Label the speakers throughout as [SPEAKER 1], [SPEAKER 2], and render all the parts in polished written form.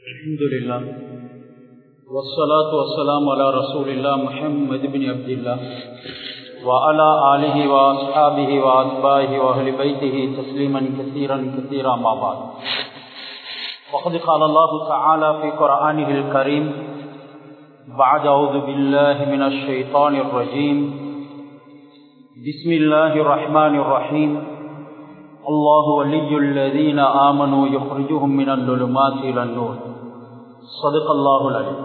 [SPEAKER 1] الحمد لله والصلاة والسلام على رسول الله محمد بن عبد الله وعلى آله وأصحابه وأتباعه وأهل بيته تسليما كثيرا كثيرا ما بعد. وقد قال الله تعالى في قرآنه الكريم بعد أعوذ بالله من الشيطان الرجيم بسم الله الرحمن الرحيم الله ولي الذين آمنوا يخرجهم من الظلمات إلى النور صدق الله العليم.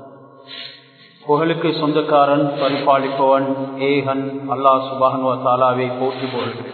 [SPEAKER 1] புகழுக்கு சொந்தக்காரன் பரிபாலிப்பவன் ஏகன் அல்லாஹ் சுப்ஹானஹு வ தஆலாவை போற்றி புகழ்கிறேன்.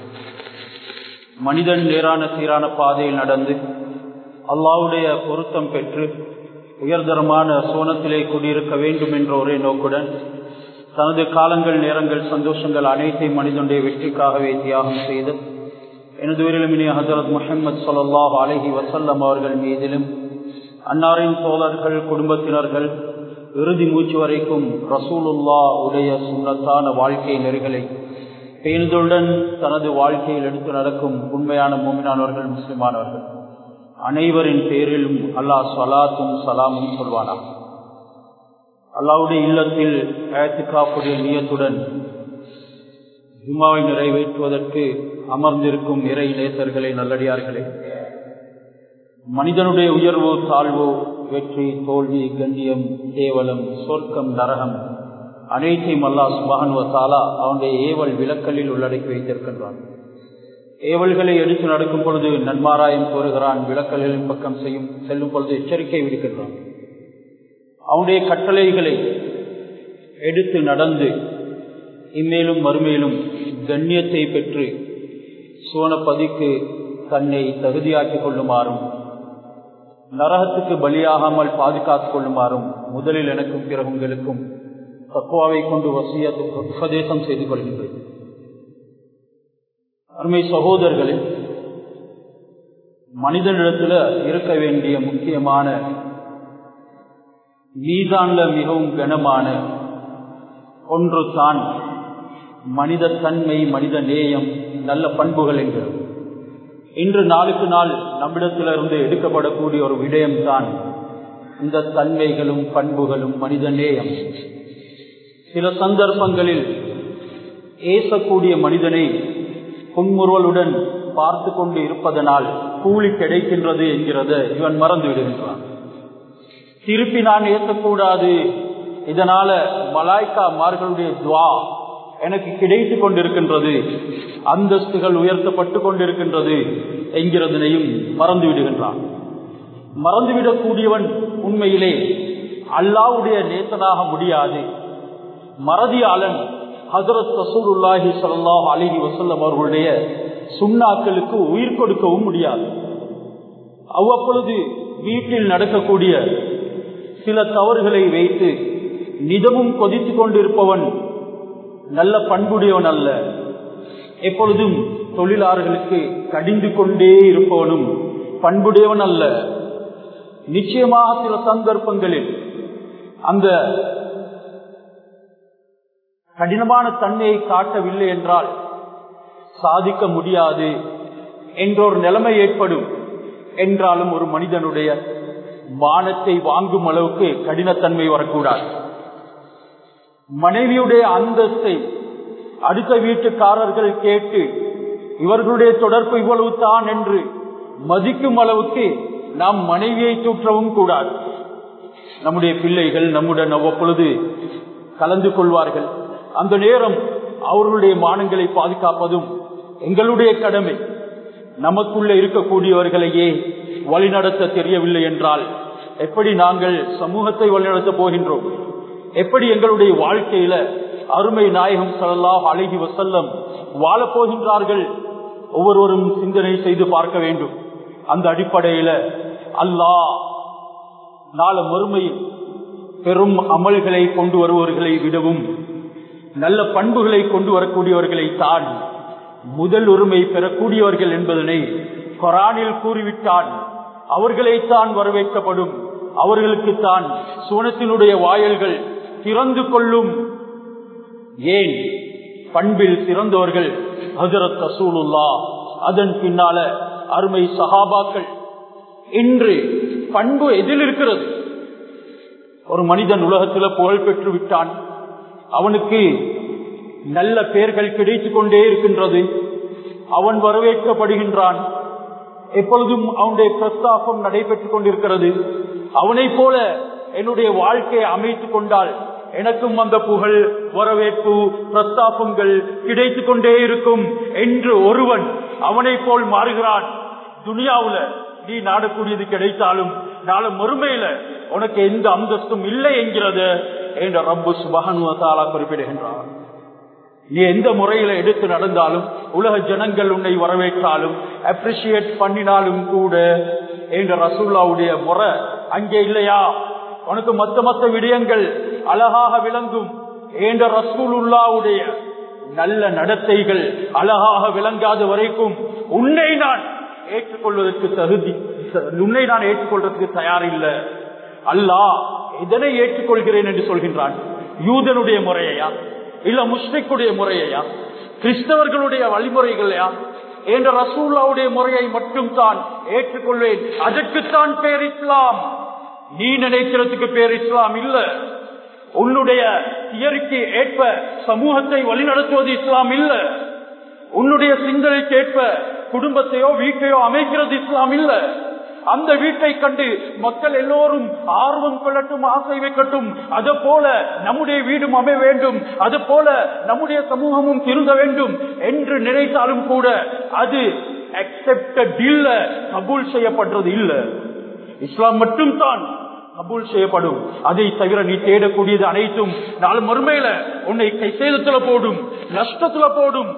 [SPEAKER 1] மனிதன் நேரான சீரான பாதையில் நடந்து அல்லாஹ்வுடைய பொருத்தம் பெற்று உயர்தரமான சோனத்திலே குடியிருக்க வேண்டும் என்ற ஒரே நோக்குடன் தனது காலங்கள் நேரங்கள் சந்தோஷங்கள் அனைத்தையும் மனிதனுடைய வெற்றிக்காகவே தியாகம் செய்து எனது உயிரிலுமினிய ஹஜ்ரத் முஹம்மது ஸல்லல்லாஹு அலைஹி வஸல்லம் அவர்கள் மீதிலும் அன்னாரின் தோழர்கள் குடும்பத்தினர்கள் இறுதி மூச்சு வரைக்கும் ரசூலுல்லாஹ் உடைய சுன்னத்தான வாழ்க்கை நெறிகளை பேணுதலுடன் தனது வாழ்க்கையில் எடுத்து நடக்கும் உண்மையான மூமினானவர்கள் முஸ்லிமானவர்கள் அனைவரின் பேரிலும் அல்லாஹ் ஸலாத்தும் சலாமும் சொல்வானாக. அல்லாஹ்வுடைய இல்லத்தில் இஅ்திகாஃபுடைய நியத்துடன் ஜும்ஆவை நிறைவேற்றுவதற்கு அமர்ந்திருக்கும் இறை நேசர்களே, நல்லடியார்களே, மனிதனுடைய உயர்வு தாழ்வு வெற்றி தோல்வி கண்ணியம் கேவலம் சொர்க்கம் நரகம் அனைத்தையும் அல்லாஹ் சுப்ஹானஹு வ தஆலா அவனுடைய ஏவல் விலக்கலில் உள்ளடக்கி வைத்திருக்கின்றான். ஏவல்களை எடுத்து நடக்கும் பொழுது நன்மாராயம் கோருகிறான், விலக்கல்களின் பக்கம் செல்லும் பொழுது எச்சரிக்கை விடுக்கின்றான். அவனுடைய கட்டளைகளை எடுத்து நடந்து இம்மேலும் மறுமேலும் கண்ணியத்தை பெற்று சோனப்பதிக்கு தன்னை தகுதியாக்கிக் கொள்ளுமாறும் நரகத்துக்கு பலியாகாமல் பாதுகாத்துக் கொள்ளுமாறும் முதலில் எனக்கும் பிறகு உங்களுக்கும் தக்வாவை கொண்டு வசியத்துக்கு உபதேசம் செய்து கொள்கின்றேன். அருமை சகோதரர்களே, மனிதனிடத்தில் இருக்க வேண்டிய முக்கியமான மீதான்ல மிகவும் கனமான ஒன்று தான் மனித தன்மை, மனித நேயம், நல்ல பண்புகள் என்கிறது. இன்று நாளுக்கு நாள் நம்மிடத்திலிருந்து எடுக்கப்படக்கூடிய ஒரு விடயம்தான் இந்த தன்மைகளும் பண்புகளும் மனித நேயம். சில சந்தர்ப்பங்களில் ஏசக்கூடிய மனிதனை புன்முறுவலுடன் பார்த்து கொண்டு இருப்பதனால் கூலி கிடைக்கின்றது என்கிறத இவன் மறந்து விடுகின்றான். திருப்பி நான் ஏசக்கூடாது, இதனால மலாய்க்காமார்களுடைய துவா எனக்கு கிடைத்து கொண்டிருக்கின்றது, அந்தஸ்துகள் உயர்த்தப்பட்டு கொண்டிருக்கின்றது என்கிறதனையும் மறந்து விடுகின்றான். மறந்துவிடக்கூடியவன் உண்மையிலே அல்லாஹ்வுடைய நேசனாக முடியாது. மறதியாளன் ஹஜ்ரத் ரசூலுல்லாஹி ஸல்லல்லாஹு அலைஹி வஸல்லம் அவர்களுடைய சுன்னாக்களுக்கு உயிர் கொடுக்கவும் முடியாது. அவ்வப்பொழுது வீட்டில் நடக்கக்கூடிய சில தவறுகளை வைத்து நிதமும் கொதித்து கொண்டிருப்பவன் நல்ல பண்புடையவன் அல்ல. எப்பொழுதும் தொழிலாளர்களுக்கு கடிந்து கொண்டே இருப்பவனும் பண்புடையவன் அல்ல. நிச்சயமாக சில சந்தர்ப்பங்களில் அந்த கடினமான தன்மையை காட்டவில்லை என்றால் சாதிக்க முடியாது என்ற ஒரு நிலைமை ஏற்படும். என்றாலும் ஒரு மனிதனுடைய மானத்தை வாங்கும் அளவுக்கு கடினத்தன்மை வரக்கூடாது. மனைவியுடைய அந்தஸ்தை அடுத்த வீட்டுக்காரர்கள் கேட்டு இவர்களுடைய தொடர்பு இவ்வளவு தான் என்று மதிக்கும் அளவுக்கு நாம் மனைவியை தூற்றவும் கூடாது. நம்முடைய பிள்ளைகள் நம்முடன் அவ்வப்பொழுது கலந்து கொள்வார்கள். அந்த நேரம் அவர்களுடைய மானங்களை பாதுகாப்பதும் எங்களுடைய கடமை. நமக்குள்ள இருக்கக்கூடியவர்களையே வழிநடத்த தெரியவில்லை என்றால் எப்படி நாங்கள் சமூகத்தை வழிநடத்த போகின்றோம்? எப்படி எங்களுடைய வாழ்க்கையில அருமை நாயகம் ஸல்லல்லாஹு அலைஹி வஸல்லம் வாழப் போகின்றார்கள்? ஒவ்வொருவரும் சிந்தனை செய்து பார்க்க வேண்டும். அந்த அடிப்படையில அல்லாஹ் நாள மறுமையில் பெரும் அமல்களை கொண்டு வருபவர்களை விடவும் நல்ல பண்புகளை கொண்டு வரக்கூடியவர்களை தான் முதல் உரிமை பெறக்கூடியவர்கள் என்பதனை குர்ஆனில் கூறிவிட்டான். அவர்களைத்தான் வரவேற்கப்படும், அவர்களுக்குத்தான் சுவனத்தினுடைய வாயில்கள் திறந்து கொள்ளும். ஏன்? பண்பில் சிறந்தவர்கள் ஹஜ்ரத் ரசூலுல்லாஹ், அதன் பின்னால அருமை சஹாபாக்கள். இன்று பண்பு எதில் இருக்கிறது? ஒரு மனிதன் உலகத்தில் புகழ் பெற்று விட்டான், அவனுக்கு நல்ல பெயர்கள் கிடைத்துக் கொண்டே இருக்கின்றது, அவன் வரவேற்கப்படுகின்றான், எப்பொழுதும் அவனுடைய பிரஸ்தாபம் நடைபெற்றுக் கொண்டிருக்கிறது. அவனை போல என்னுடைய வாழ்க்கையை அமைத்துக் கொண்டால் எனக்கும் அந்த புகழ், வரவேற்பு, பிரஸ்தாபங்கள் கிடைத்துக் கொண்டே இருக்கும் என்று ஒருவன் அவனை போல் மாறுகிறான். துனியாவுல நீ நாடக்கூடியது கிடைத்தாலும் நாளை மறுமையில உனக்கு எந்த அந்தஸ்தும் இல்லை என்கிறது என்ற ரப்பு சுப்ஹானஹு வ தஆலா குறிப்பிடுகின்றார். நீ எந்த முறையில எடுத்து நடந்தாலும், உலக ஜனங்கள் உன்னை வரவேற்றாலும், அப்ரிசியேட் பண்ணினாலும் கூட என்ற ரசூலுல்லாஹ்வுடைய முறை அங்கே இல்லையா? உனக்கு மத்த விடயங்கள் அழகாக விளங்கும் என்ற ரசூலுல்லாஹ்வுடைய நல்ல நடத்தைகள் அழகாக விளங்காத வரைக்கும் உன்னை நான் ஏற்றுக்கொள்வதற்கு தயாரில்லை. அல்லாஹ் இதனை ஏற்றுக்கொள்கிறேன் என்று சொல்கின்றான். யூதனுடைய முறையா, இல்ல முஸ்லிக்குடைய முறையா, கிறிஸ்தவர்களுடைய வழிமுறைகளையா என்ற ரசூலுல்லாஹ்வுடைய முறையை மட்டும் தான் ஏற்றுக்கொள்வேன். அதற்குத்தான் பேர் இஸ்லாம். நீ நினைக்கிறதுக்கு பேர் இஸ்லாம் இல்ல. உன்னுடைய தியரிக்கு ஏற்ப சமூகத்தை வழிநடத்துவது இஸ்லாம் இல்ல. உன்னுடைய சிந்தனைக்கு ஏற்ப குடும்பத்தையோ வீட்டையோ அமைக்கிறது இஸ்லாம் இல்ல. அந்த வீட்டை கண்டு மக்கள் எல்லோரும் ஆர்வம் கொள்ளட்டும், ஆசை வைக்கட்டும், அது போல நம்முடைய வீடும் அமைய வேண்டும், அது போல நம்முடைய சமூகமும் திருந்த வேண்டும் என்று நினைத்தாலும் கூட அது அக்செப்டட் இல்ல, கபூல் செய்யப்படுறது இல்ல. இஸ்லாம் மட்டும் தான் கபூல் செய்யப்படும். அதை தவிர நீ தேடக்கூடியது அனைத்தும் நாலு மறுமையில உன்னை கை சேதத்துல போடும், நஷ்டத்துல போடும்.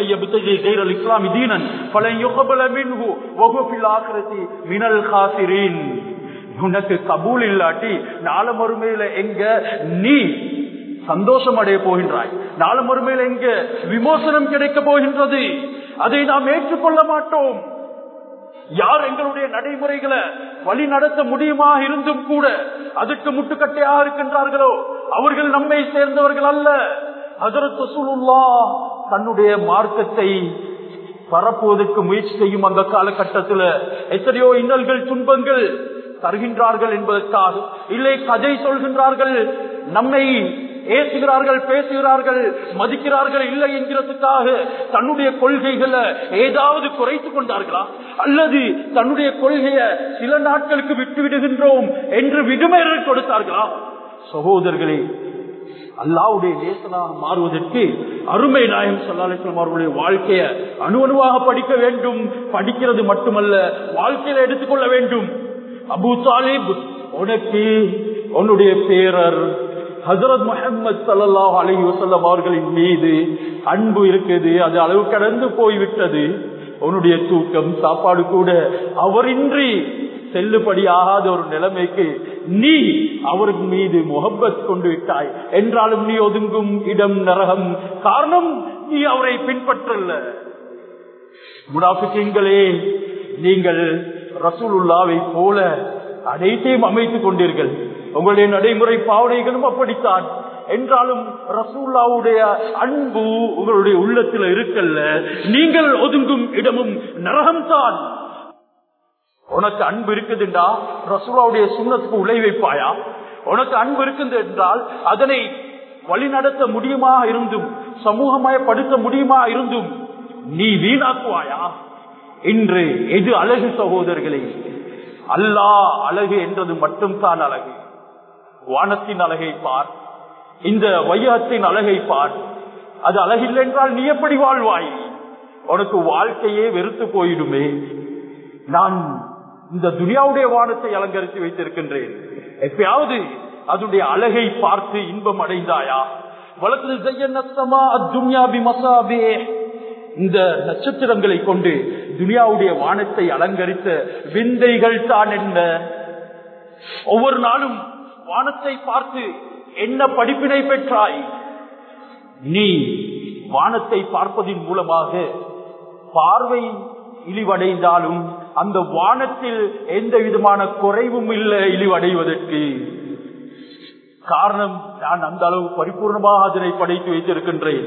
[SPEAKER 1] உனக்கு கபூல் இல்லாட்டி நாலு மறுமையில எங்க நீ சந்தோஷம் அடைய போகின்றாய்? நாலு மறுமையில எங்க விமோசனம் கிடைக்க போகின்றது? அதை நாம் ஏற்றுக்கொள்ள மாட்டோம். யார் எங்களுடைய நடைமுறைகளை வழி நடத்த முடியுமா இருந்தும் கூட அதற்கு முட்டுக்கட்டையாக இருக்கின்றார்களோ அவர்கள் நம்மை சேர்ந்தவர்கள் அல்ல. ஹஜ்ரத் ரசூலுல்லாஹ் தன்னுடைய மார்க்கத்தை பரப்புவதற்கு முயற்சி செய்யும் அந்த காலகட்டத்தில் எத்தனையோ இன்னல்கள், துன்பங்கள் தருகின்றார்கள் என்பதற்காக, இல்லை கதை சொல்கின்றார்கள், நம்மை ஏசுகிறார்கள், பேசுகிறார்கள், மதிக்கிறார்கள் இல்லை என்கிறதுக்காக தன்னுடைய கொள்கைகளை ஏதாவது குறைத்துக் கொண்டார்களா? அல்லது தன்னுடைய கொள்கையை சில நாட்களுக்கு விட்டு விடுகின்றோம் என்று விடுமுறை கொடுத்தார்களா? சகோதரர்களே, அல்லாஹ்வுடைய நேசனாக மாறுவதற்கு அருமை நாயகம் ஸல்லல்லாஹு அலைஹி வஸல்லம் அவர்களுடைய வாழ்க்கையை அணுவணுவாக படிக்க வேண்டும். படிக்கிறது மட்டுமல்ல, வாழ்க்கையில எடுத்துக்கொள்ள வேண்டும். அபூ தாலிப், உனக்கு உன்னுடைய பேரர் ஹஜ்ரத் முஹம்மது ஸல்லல்லாஹு அலைஹி வஸல்லம் அவர்களின் மீது அன்பு இருக்குது, அது அளவு கடந்து போய்விட்டது. உன்னுடைய தூக்கம், சாப்பாடு கூட அவரின்றி செல்லுபடியாகாத ஒரு நிலைமைக்கு நீ அவர் மீது முஹப்பத் கொண்டு விட்டாய் என்றாலும் நீ ஒதுங்கும் இடம் நரகம். காரணம், நீ அவரை பின்பற்றல. முனாஃபிகீன்களே, நீங்கள் ரசூலுல்லாஹ்வை போல அனைத்தையும் அமைத்துக் கொண்டீர்கள். உங்களுடைய நடைமுறை பாவனைகளும் அப்படித்தான். என்றாலும் ரசூலுல்லாஹ்வுடைய அன்பு உங்களுடைய உள்ளத்தில் இருக்கல்ல. நீங்கள் ஒதுங்கும் இடமும் நரகம்தான். உனக்கு அன்பு இருக்குதுண்டா ரசூலுல்லாஹ்வுடைய சுன்னத்துக்கு உலை வைப்பாயா? உனக்கு அன்பு இருக்குது என்றால் அதனை வழிநடத்த முடியுமா இருந்தும், சமூகமயப்படுத்த முடியுமா இருந்தும் நீ வீணாக்குவாயா? இன்று எது அழகு சகோதரர்களே? அல்லாஹ் அழகு என்றது மட்டும் தான் அழகு. வானத்தின் அழகை பார், இந்த வையகத்தின் அழகை பார். அது அழகில்லை என்றால் நீ எப்படி வாழ்வாய்? உனக்கு வாழ்க்கையே வெறுத்து போயிடுமே. நான் இந்த துனியாவுடைய வானத்தை அலங்கரித்து வைத்திருக்கின்றேன், எப்பயாவது அதனுடைய அழகை பார்த்து இன்பம் அடைந்தாயா? இந்த நட்சத்திரங்களை கொண்டு துனியாவுடைய வானத்தை அலங்கரித்த விந்தைகள் தான் என்ன? ஒவ்வொரு நாளும் வானத்தை பார்த்து என்ன படிப்பினை பெற்றாய்? நீ வானத்தை பார்ப்பதின் மூலமாக பார்வை இழிவடைந்தாலும் அந்த வானத்தில் எந்த விதமான குறைவும் இல்லை இழிவடைவதற்கு. காரணம், நான் அந்த அளவு பரிபூர்ணமாக அதனை படைத்து வைத்திருக்கின்றேன்.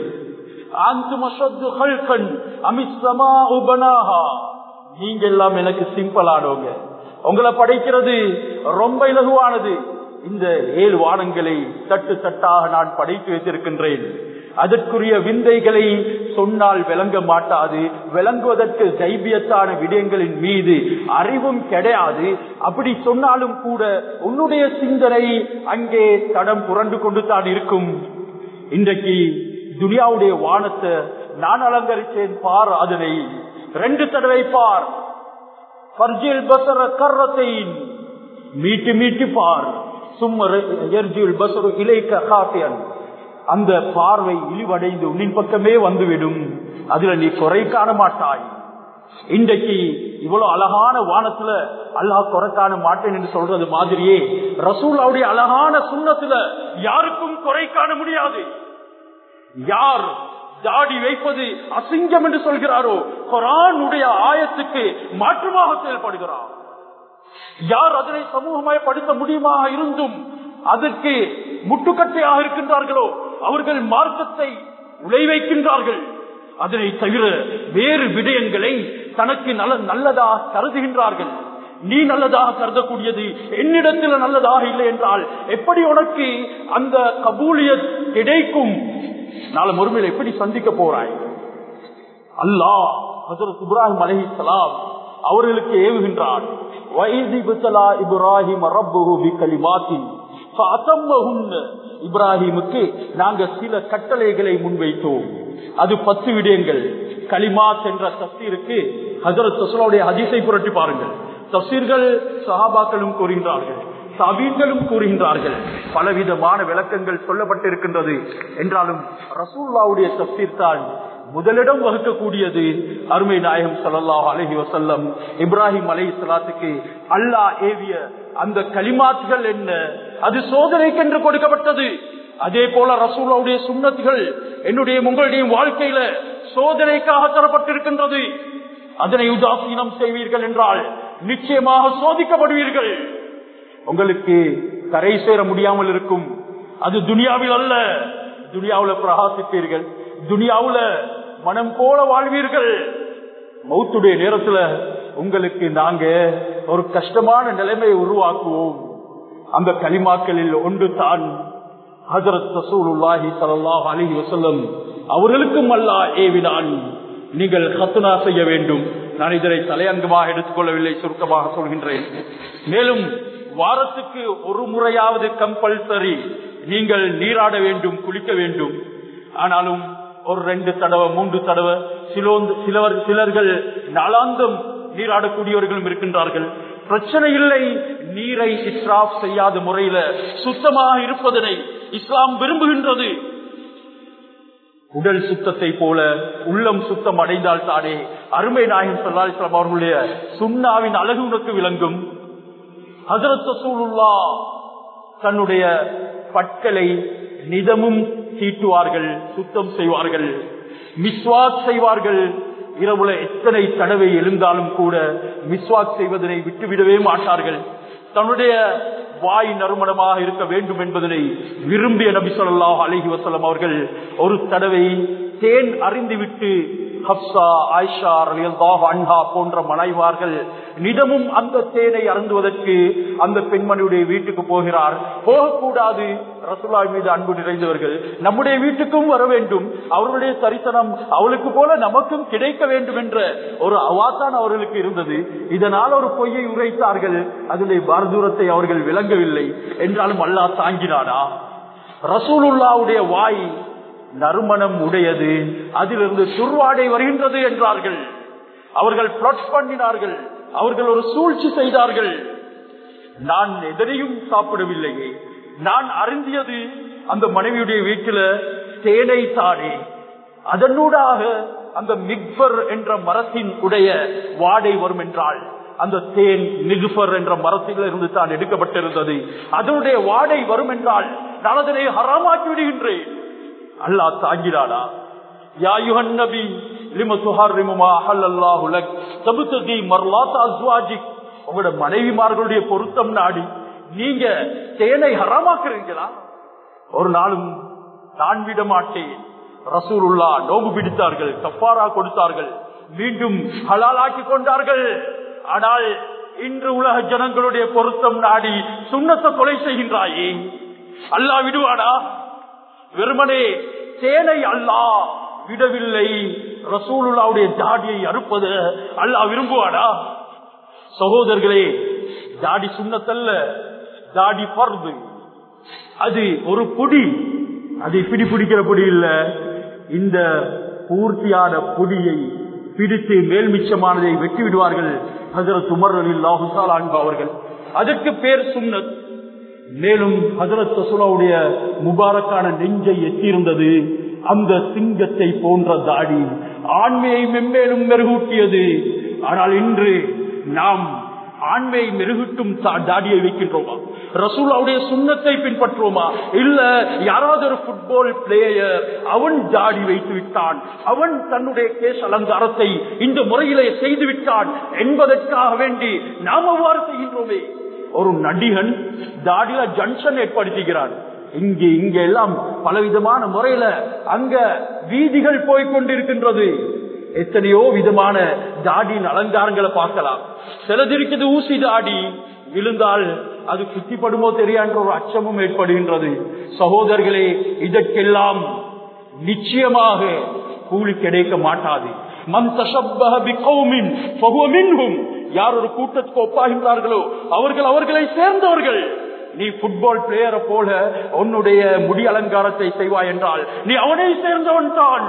[SPEAKER 1] நீங்க எல்லாம் எனக்கு சிம்பிளானவங்க, உங்களை படைக்கிறது ரொம்ப இலகுவானது. இந்த 7 வானங்களை தட்டு தட்டாக நான் படைத்து வைத்திருக்கின்றேன். அதற்குரிய விந்தைகளை சொன்னால் விளங்க மாட்டாது. விளங்குவதற்கு கைபியத்தான விடயங்களின் மீது அறிவும் கிடையாது. அப்படி சொன்னாலும் கூட உன்னுடைய சிந்தனை அங்கே தடம் புரண்டு கொண்டு தான் இருக்கும். இன்றைக்கு துனியாவுடைய வானத்தை நான் அலங்கரித்தேன் பார், அதனை 2 தடவை பார். ஃபர்ஜில் பஸர கர்ரத்தைன், மீட்டு மீட்டு பார். சும்மர் யர்ஜில் பஸரு இலைக காஃபியன், அந்த பார்வை இழிவடைந்து உன்னின் பக்கமே வந்துவிடும். அதுல நீ குறை காண மாட்டாய். இன்றைக்கு இவ்வளவு அழகான வானத்துல அல்லாஹ் குறை காண மாட்டேன் என்று சொல்றது மாதிரியே ரசூலுல்லாஹ்வுடைய அழகான சுன்னத்துல யாருக்கும் குறை காண முடியாது. யார் தாடி வைப்பது அசிங்கம் என்று சொல்கிறாரோ குர்ஆனுடைய ஆயத்துக்கு மாற்றமாக செயல்படுகிறார். யார் அதனை சமூகமயப்படுத்த முடியுமாக இருந்தும் அதற்கு முட்டுக்கட்டையாக இருக்கின்றார்களோ அவர்கள் மார்க்கத்தை உழைவைக்கின்றார்கள். அதனை தவிர வேறு விடயங்களை தனக்கு நல்லதாக கருதுகின்றார்கள். நீ நல்லதாக கருதக்கூடியது என்னிடத்தில் நல்லதாக இல்லை என்றால் எப்படி உனக்கு அந்த கபூலியத் கிடைக்கும்? நாளை மறுமையில் எப்படி சந்திக்க போறாய்? அல்லாஹ் ஹஜ்ரத் இப்ராஹிம் அலைஹிஸ்ஸலாம் அவர்களுக்கு ஏவுகின்றான். இப்ராஹிம் ரப்புஹு பிகலிமாத்தின் ஃபஅதம்மஹுன்ன, இப்ராஹிமுக்கு நாங்க சில கட்டளைகளை முன்வைத்தோம். அது 10 விடயங்கள். கலிமாத் என்ற தஃசீருக்கு ஹஜ்ரத் ரசூலுல்லாஹ்வுடைய ஹதீஸை புரட்டி பாருங்கள். தஃசீர்கள் சஹாபாக்களும் கூறுகின்றார்கள், தாபீன்களும் கூறுகின்றார்கள். பலவிதமான விளக்கங்கள் சொல்லப்பட்டிருக்கின்றது. என்றாலும் ரசூலுல்லாஹ்வுடைய தஃசீர் தான் முதலிடம் வகுக்கக்கூடியது. அருமை நாயகம் ஸல்லல்லாஹு அலைஹி வஸல்லம் இப்ராஹிம் அலைஹிஸ்ஸலாத்துக்கு அல்லாஹ் ஏவிய அந்த கலிமாத்துகள் என்ன? அது சோதனைக்கென்று கொடுக்கப்பட்டது. அதே போல ரசூலுல்லாஹ்வுடைய சுன்னத்துகள் என்னுடைய உங்களுடைய வாழ்க்கையில சோதனைக்காக தரப்பட்டிருக்கின்றது. அதனை உதாசீனம் செய்வீர்கள் என்றால் நிச்சயமாக சோதிக்கப்படுவீர்கள். உங்களுக்கு கரை சேர முடியாமல் இருக்கும். அது துனியாவில் அல்ல. துனியாவில் பிரகாசிப்பீர்கள், துனியாவுல மனம் போல வாழ்வீர்கள். மௌத்துடைய நேரத்துல உங்களுக்கு நாங்க ஒரு கஷ்டமான நிலைமையை உருவாக்குவோம். அந்த கலிமாக்களில் ஒன்று தான் ஹஜ்ரத் ரசூலுல்லாஹி ஸல்லல்லாஹு அலைஹி வஸல்லம் அவர்களுக்கும் அல்லாஹ் ஏவினான், நீங்கள் ஹத்னா செய்ய வேண்டும். நான் இதனை தலையங்கமாக எடுத்துக்கொள்ளவில்லை, சுருக்கமாக சொல்கின்றேன். மேலும் வாரத்துக்கு ஒரு முறையாவது கம்பல்சரி நீங்கள் நீராட வேண்டும், குளிக்க வேண்டும். ஆனாலும் ஒரு 2 தடவை 3 தடவை சிலர்கள் நாளாந்தம் நீராடக்கூடியவர்களும் இருக்கின்றார்கள். பிரச்சனை இல்லை. நீரை இஸ்ராப் செய்யாத முறையில சுத்தமாக இருப்பதனை இஸ்லாம் விரும்புகின்றது. உடல் சுத்தத்தை போல உள்ளம் சுத்தம் அடைந்தால் தானே அருமை நாயகம் ஸல்லல்லாஹு அலைஹி வஸல்லம் அவர்களுடைய சுன்னாவின் அழகு உனக்கு விளங்கும். ஹஜ்ரத் ரசூலுல்லாஹ் தன்னுடைய பற்களை நிதமும் தீட்டுவார்கள், சுத்தம் செய்வார்கள், மிஸ்வாக் செய்வார்கள். இரவுல எத்தனை தடவை எழுந்தாலும் கூட மிஸ்வாக் செய்வதனை விட்டுவிடவே மாட்டார்கள். தன்னுடைய வாய் நறுமணமாக இருக்க வேண்டும் என்பதனை விரும்பிய நபி ஸல்லல்லாஹு அலைஹி வஸல்லம் அவர்கள் ஒரு தடவை தேன் அறிந்துவிட்டு ஹப்ஸா, ஆயிஷா ரலியல்லாஹு அன்ஹா போன்ற மனைவார்கள் நிதமும் அந்த தேனை அருந்துவதற்கு அந்த பெண்மணியுடைய வீட்டுக்கு போகிறார். போகக்கூடாது. ரசூலுல்லாஹ் மீது அன்பு நிறைந்தவர்கள் நம்முடைய வீட்டுக்கும் வர வேண்டும், அவர்களுடைய தரிசனம் அவளுக்கு போல நமக்கும் கிடைக்க வேண்டும் என்ற ஒரு அவாத்தான் அவர்களுக்கு இருந்தது. இதனால் ஒரு பொய்யை உரைத்தார்கள். அதனுடைய பாரதூரத்தை அவர்கள் விளங்கவில்லை. என்றாலும் அல்லாஹ் தாங்கினானா? ரசூலுல்லாஹ்வுடைய வாய் நறுமணம் உடையது, அதிலிருந்து துர்வாடை வருகின்றது என்றார்கள். அவர்கள் பிளாட் பண்ணினார்கள், அவர்கள் ஒரு சூழ்ச்சி செய்தார்கள். நான் எதனையும் சாப்பிடவில்லையே, நான் அருந்தியது அந்த மனைவியுடைய வீட்டில் தேனை தானே. அதனூடாக அந்த மிக்பர் என்ற மரத்தின் உடைய வாடை வரும் என்றால் அந்த தேன் மிக்பர் என்ற மரத்தில் இருந்து தான் எடுக்கப்பட்டிருந்தது. அதனுடைய வாடை வரும் என்றால் நான் அதனை ஹராமாக்கி விடுகின்றேன். அல்லாஹ் தாங்கினானா? யா அய்யுஹன் நபி லிம துஹர்ரிமு மா அஹல்லல்லாஹு லக் தப்தகி மர்லாத் அஸ்வாஜிக், உங்களுடைய மனைவிமார்களுடைய பொருத்தம் நாடி நீங்க தேனை ஹராமாக்குறீங்களா? ஒரு நாளும் நான் விட மாட்டேன். ரசூலுல்லாஹ் நோம்பு பிடித்தார்கள், கஃபாரா கொடுத்தார்கள், மீண்டும் ஹலாலாக்கி கொண்டார்கள். ஆனால் இன்று உலக ஜனங்களுடைய பொருத்தம் நாடி சுன்னத்தை கொலை செய்கின்றாயே, அல்லாஹ் விடுவானா? வெறுமனே தேனை அல்லாஹ் விடவில்லை, ரசூலுல்லாஹ்வுடைய தாடியை அறுப்பது அல்லாஹ் விரும்புவானா? சகோதரர்களே, தாடி சுன்னத்தல்ல, தாடி பர்து. அது ஒரு பொடி, அது பிடிக்கிற பொடி இல்ல. இந்த பூர்த்தியான பொடியை பிடித்து மேல் மிச்சமானதை வெட்டி விடுவார்கள் ஹஜ்ரத் உமர் ரலியல்லாஹு தஆலா அன்ஹு அவர்கள். அதற்கு பேர் சுன்னத். மேலும் ஹஜ்ரத் ரசூலுல்லாஹ்வுடைய முபாரக்கான நெஞ்சை எட்டியிருந்தது. அந்த சிங்கத்தை போன்ற தாடி ஆண்மையை மென்மேலும் மெருகூட்டியது. ஆனால் இன்று நாம் ஆண்மையை மெருகூட்டும் தாடியை வைக்கின்றோமா? ரசூலுல்லாஹ்வுடைய சுன்னத்தை பின்பற்றுவோமா? இல்ல யாராவது ஒரு ஃபுட்பால் பிளேயர் அவன் தாடி வைத்து விட்டான், அவன் தன்னுடைய கேஸ் அலங்காரத்தை இந்த முறையிலே செய்து விட்டான் என்பதற்காக வேண்டி நாம் அவ்வாறு செய்கின்றோமே. ஒரு நடிகன் தாடியில ஜங்ஷன் ஏற்படுத்துகிறான். இங்க எல்லாம் பலவிதமான முறையில அங்க வீதிகள் போய்கொண்டிருக்கின்றது. எத்தனையோ விதமான தாடியின் அலங்காரங்களை பார்க்கலாம். சிலது இருக்குது ஊசி தாடி, விழுந்தால் அது குத்திப்படுமோ தெரியான்ற ஒரு அச்சமும் ஏற்படுகின்றது. சகோதரர்களே, இதற்கெல்லாம் நிச்சயமாக கூலி கிடைக்க மாட்டாது. மன் தஷப்பஹ பிகௌமின் ஃபஹுவ மின்ஹும். யார் ஒரு கூட்டத்துக்கு ஒப்பாகின்றார்களோ அவர்கள் அவர்களை சேர்ந்தவர்கள். நீ ஃபுட்பால் பிளேயரை போல உன்னுடைய முடி அலங்காரத்தை செய்வாய் என்றால் நீ அவனை சேர்ந்தவன் தான்.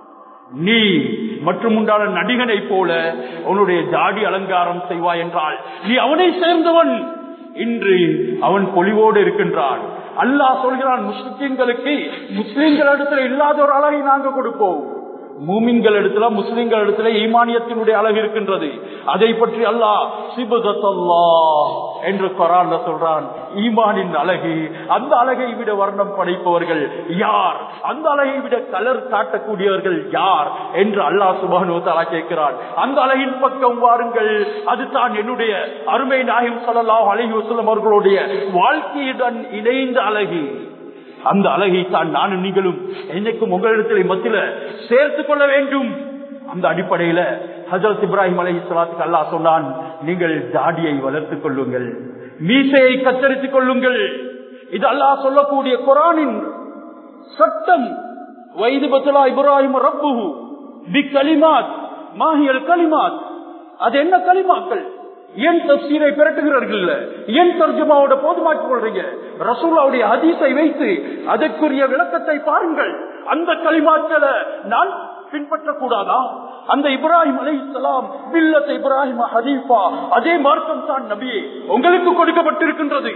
[SPEAKER 1] நீ மற்றும் உண்டான நடிகனை போல உன்னுடைய தாடி அலங்காரம் செய்வாய் என்றால் நீ அவனை சேர்ந்தவன். இன்று அவன் பொலிவோடு இருக்கின்றான். அல்லாஹ் சொல்கிறான், முஸ்லிம்களுக்கு முஸ்லிம்கள் இடத்துல இல்லாத ஒரு அழகை நாங்க கொடுப்போம். மூமின்கள் இடத்துல முஸ்லிம்கள் இடத்துல ஈமானியத்தினுடைய அழகு இருக்கின்றது. அதை பற்றி அல்லாஹ் சிபதத்தல்லாஹ் என்று குர்ஆன்ல சொல்றான். ஈமானின் அழகு, அந்த அழகை விட வர்ணம் படைப்பவர்கள் யார், அந்த அழகை விட கலர் காட்டக்கூடியவர்கள் யார் என்று அல்லாஹ் சுப்ஹானஹு வ தஆலா கேட்கிறான். அந்த அழகின் பக்கம் வாருங்கள். அதுதான் என்னுடைய அருமை நாயகம் ஸல்லல்லாஹு அலைஹி வஸல்லம் அவர்களுடைய வாழ்க்கையுடன் இணைந்த அழகு. அந்த அழகை தான் நானும் நீங்களும் என்னைக்கும் உங்களிடத்தில் மத்தியில சேர்த்துக் கொள்ள வேண்டும். அந்த அடிப்படையில ஹஜ்ரத் இப்ராஹிம் அலைஹிஸ்ஸலாத்துக்கு அல்லாஹ் சொன்னான், நீங்கள் தாடியை வளர்த்துக் கொள்ளுங்கள், மீசையை கத்தரித்துக் கொள்ளுங்கள். இது அல்லாஹ் சொல்லக்கூடிய குர்ஆனின் சட்டம். வைது பத்தலா இப்ராஹிம் ரப்புஹு பிகலிமாத் மாஹியல் கலிமாத். அது என்ன கலிமாக்கள்? ஏன் தஃசீரை பிரட்டுகிறீர்கள்? ஏன் தர்ஜுமாவோட போதுமாக்கிக் கொள்றீங்க? ரசூலுல்லாஹ்வுடைய ஹதீஸை வைத்து அதற்குரிய விளக்கத்தை பாருங்கள். அந்த கலிமாக்களை நான் பின்பற்றக்கூடாதா? அந்த இப்ராஹிம் அலைஹிஸ்ஸலாம் மில்லத் இப்ராஹிம் ஹனீஃபா, அதே மார்க்கம் தான் நபியே உங்களுக்கு கொடுக்கப்பட்டிருக்கின்றது.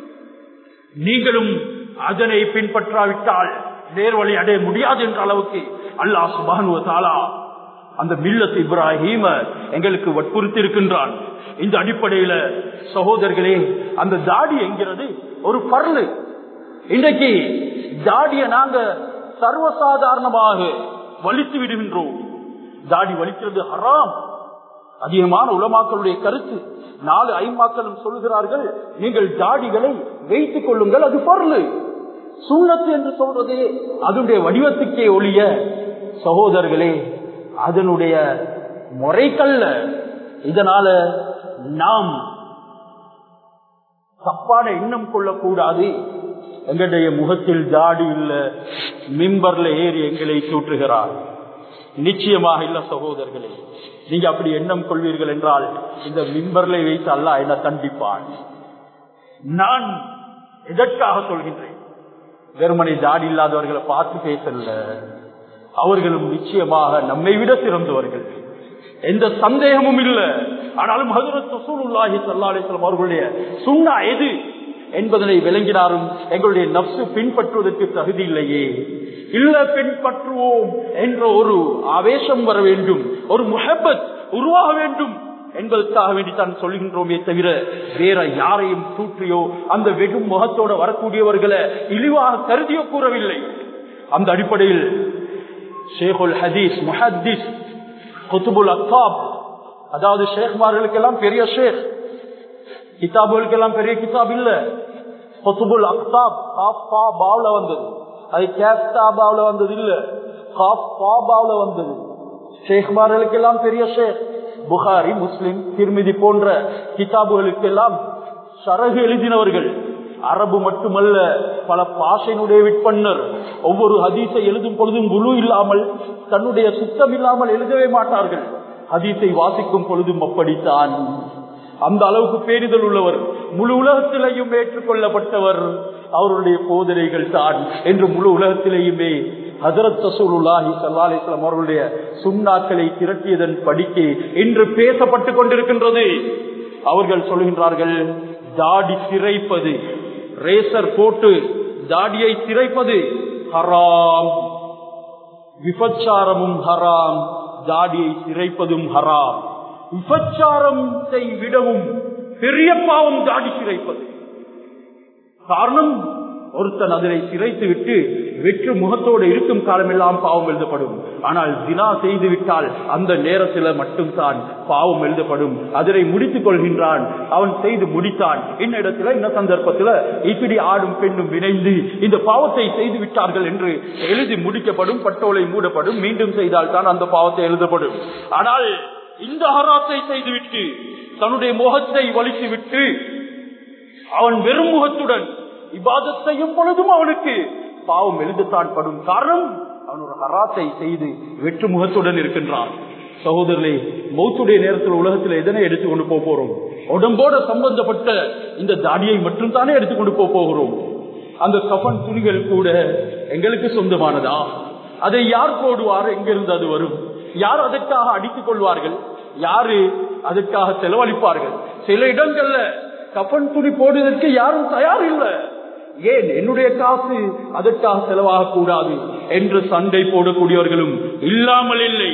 [SPEAKER 1] நீங்களும் அதனை பின்பற்றாவிட்டால் நேர்வழி அடைய முடியாது என்ற அளவுக்கு அல்லாஹ் சுப்ஹானஹு வ தஆலா அந்த மில்லத் இப்ராஹிம எங்களுக்கு வற்புறுத்தி இருக்கின்றான். இந்த அடிப்படையில சகோதரர்களே, அந்த தாடி என்கிறது ஒரு பர்லு. இன்றைக்கு தாடியை நாங்க சர்வசாதாரணமாக வலித்து விடுகின்றோம். தாடி வலிக்கிறது ஹராம். அதிகமான உலமாக்களுடைய கருத்து, 4 ஐமாக்களும் சொல்கிறார்கள், நீங்கள் தாடிகளை வைத்துக் கொள்ளுங்கள், அது பர்லு. சுன்னத்து என்று சொல்றது அதனுடைய வடிவத்துக்கே ஒழிய சகோதரர்களே அதனுடைய முறைக்கல்ல. இதனால நாம் தப்பான எண்ணம் கொள்ளக்கூடாது. எங்களுடைய முகத்தில் தாடி இல்ல, மிம்பர்ல ஏறி எங்களை சூற்றுகிறார். நிச்சயமாக இல்ல சகோதரர்களே. நீங்க அப்படி எண்ணம் கொள்வீர்கள் என்றால் இந்த மிம்பர்ல வைத்து அல்லாஹ் என்ன தண்டிப்பான். நான் எதற்காக சொல்கின்றேன்? வெறுமனை தாடி இல்லாதவர்களை பார்த்து பேசல. அவர்களும் நிச்சயமாக நம்மை விட சிறந்தவர்கள், எந்த சந்தேகமும் இல்லை. ஆனாலும் ஹஜ்ரத் ரசூலுல்லாஹி ஸல்லல்லாஹு அலைஹி வஸல்லம் அவர்களுடைய சுன்னா எது என்பதனை விளங்கினாரும் எங்களுடைய நப்சு பின்பற்றுவதற்கு தகுதி இல்லையே. இல்ல, பின்பற்றுவோம் என்ற ஒரு ஆவேசம் வர வேண்டும், ஒரு முஹப்பத் உருவாக வேண்டும் என்பதற்காக வேண்டி தான் சொல்கின்றோமே தவிர வேற யாரையும் தூற்றியோ அந்த வெகும் முகத்தோட வரக்கூடியவர்களை இழிவாக கருதியோ கூறவில்லை. அந்த அடிப்படையில் ஷேகுல் ஹதீஸ் முஹத்திஸ் குதுபுல் அக்தாப், அதாவது ஷேக்மார்களுக்கெல்லாம் பெரிய ஷேக், கிதாபுகளுக்கெல்லாம் பெரிய கிதாப் இல்ல. குதுபுல் அக்தாப் காஃபா பாவுல வந்தது, அது கேப்டா பாவுல வந்தது இல்ல, காஃபா பாவுல வந்தது. ஷேக்மார்களுக்கெல்லாம் பெரிய ஷேக், புகாரி, முஸ்லிம், திர்மிதி போன்ற கிதாபுகளுக்கெல்லாம் ஷரஹ் எழுதினவர்கள். அரபு மட்டுமல்ல, பல பாஷையினுடைய விற்பன்னர். ஒவ்வொரு ஹதீஸை எழுதும் பொழுதும் குழு இல்லாமல், தன்னுடைய சுத்தம் இல்லாமல் எழுதவே மாட்டார்கள். ஹதீஸை வாசிக்கும் பொழுதும் அப்படித்தான். அந்த அளவுக்கு பேரிதல் உள்ளவர், முழு உலகத்திலேயும் ஏற்றுக்கொள்ளப்பட்டவர். அவருடைய போதனைகள் தான் என்று முழு உலகத்திலேயுமே ஹஜ்ரத் ரசூலுல்லாஹி ஸல்லல்லாஹு அலைஹி வஸல்லம் அவர்களுடைய சுன்னாக்களை திரட்டியதன் படிக்கு இன்று பேசப்பட்டுக் கொண்டிருக்கின்றது. அவர்கள் சொல்கின்றார்கள், தாடி சிரைப்பது, ரேசர் போட்டு தாடியை சிரைப்பது ஹராம், விபச்சாரமும் ஹராம், தாடியை சிரைப்பதும் ஹராம். விபச்சாரத்தை விடவும் பெரிய பாவம் தாடி சிரைப்பது. காரணம், ஒருத்தன் அதனை சிரைத்து விட்டு வெற்று முகத்தோடு இருக்கும் காலமெல்லாம் பாவம் எழுதப்படும். ஆனால் தினா செய்து விட்டால் அந்த நேரத்தில் மட்டும் தான் பாவம் எழுதப்படும். அதனை முடித்துக் கொள்கின்றான், அவன் செய்து முடித்தான். இந்த இடத்துல இந்த சந்தர்ப்பத்தில் இப்படி ஆடும் பெண்ணும் இணைந்து இந்த பாவத்தை செய்து விட்டார்கள் என்று எழுதி முடிக்கப்படும், பட்டோலை மூடப்படும். மீண்டும் செய்தால் தான் அந்த பாவத்தை எழுதப்படும். ஆனால் இந்த ஹராத்தை செய்துவிட்டு தன்னுடைய முகத்தை வலித்து விட்டு அவன் வெறும் முகத்துடன் இபாதத் செய்யும் பொழுதும் அவனுக்கு பாவம் எழுதத்தான் படும். காரணம், அவன் ஒரு ஹராத்தை செய்து வெற்று முகத்துடன் இருக்கின்றான். சகோதரர்களே, மௌத்துடைய நேரத்தில் உலகத்தில் எதனை எடுத்துக்கொண்டு போகிறோம்? உடம்போட சம்பந்தப்பட்ட இந்த தாடியை மட்டும் தானே எடுத்துக்கொண்டு போகிறோம். அந்த கஃபன் துணிகள் கூட எங்களுக்கு சொந்தமானதா? அதை யார் போடுவார்? எங்கிருந்து அது வரும்? யார் அதற்காக அடித்துக் கொள்வார்கள்? யாரு அதற்காக செலவழிப்பார்கள்? சில இடங்கள்ல கஃபன் துணி போடுவதற்கு யாரும் தயார் இல்லை. ஏன் என்னுடைய காசு அதற்காக செலவாக கூடாது என்று சண்டை போடக்கூடியவர்களும் இல்லாமல் இல்லை.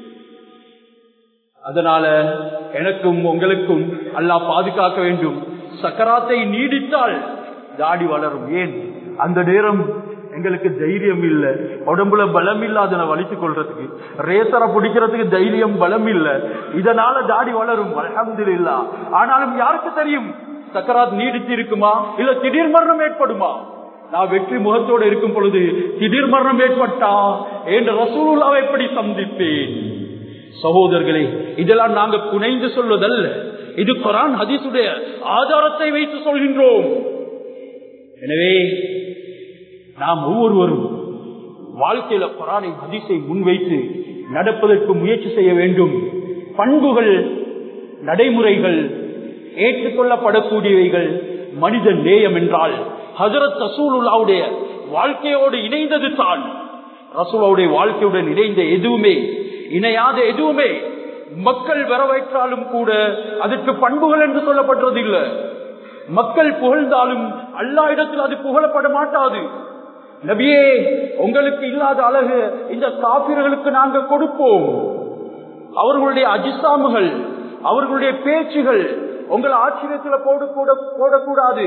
[SPEAKER 1] அதனால எனக்கும் உங்களுக்கும் அல்லாஹ் பாதுகாக்க வேண்டும். சக்கராத்தை நீடித்தால் தாடி வளரும். ஏன் அந்த நேரம் எங்களுக்கு தைரியம் இல்ல, உடம்புல பலம் இல்லாத வலித்துக் கொள்றதுக்கு, ரேசரை பிடிக்கிறதுக்கு தைரியம் பலம் இல்ல. இதனால தாடி வளரும், அல்ஹம்துலில்லாஹ். ஆனாலும் யாருக்கு தெரியும் சக்கராத் நீடித்து இருக்குமா, இல்ல திடீர் மரணம் ஏற்படுமா? நான் வெற்றி முகத்தோடு இருக்கும் பொழுது திடீர் மரணம் ஏற்பட்டா என்ற ரசூலுல்லாஹ்வை எப்படி சந்திப்பேன்? சகோதரர்களே, இதெல்லாம் நாங்க புனைந்து சொல்வதல்ல, இது குர்ஆன் ஹதீஸுடைய ஆதாரத்தை வைத்து சொல்கின்றோம். எனவே நாம் ஒவ்வொருவரும் வாழ்க்கையில குர்ஆனை ஹதீஸை முன்வைத்து நடப்பதற்கு முயற்சி செய்ய வேண்டும். பண்புகள், நடைமுறைகள், ஏற்றுக்கொள்ளப்படக்கூடியவைகள், மனித நேயம் என்றால் ஹஜ்ரத் ரசூலுல்லாஹ்வுடைய வாழ்க்கையோடு இணைந்தது தான். ரசூலுல்லாஹ்வுடைய வாழ்க்கையுடன் இணைந்த எதுவுமே, இணையாத எதுவுமே மக்கள் வரவேற்றாலும் கூட அதற்கு பண்புகள் என்று சொல்லப்பட்டது இல்லை. மக்கள் புகழ்ந்தாலும் அல்லாஹ் இடத்தில் அது புகழப்பட மாட்டாது. நபியே, உங்களுக்கு இல்லாத அழகு இந்த காபிர்களுக்கு நாங்கள் கொடுப்போம். அவர்களுடைய அஜிசாமுகள், அவர்களுடைய பேச்சுகள் உங்கள் ஆச்சரியத்தில் போடக்கூடாது.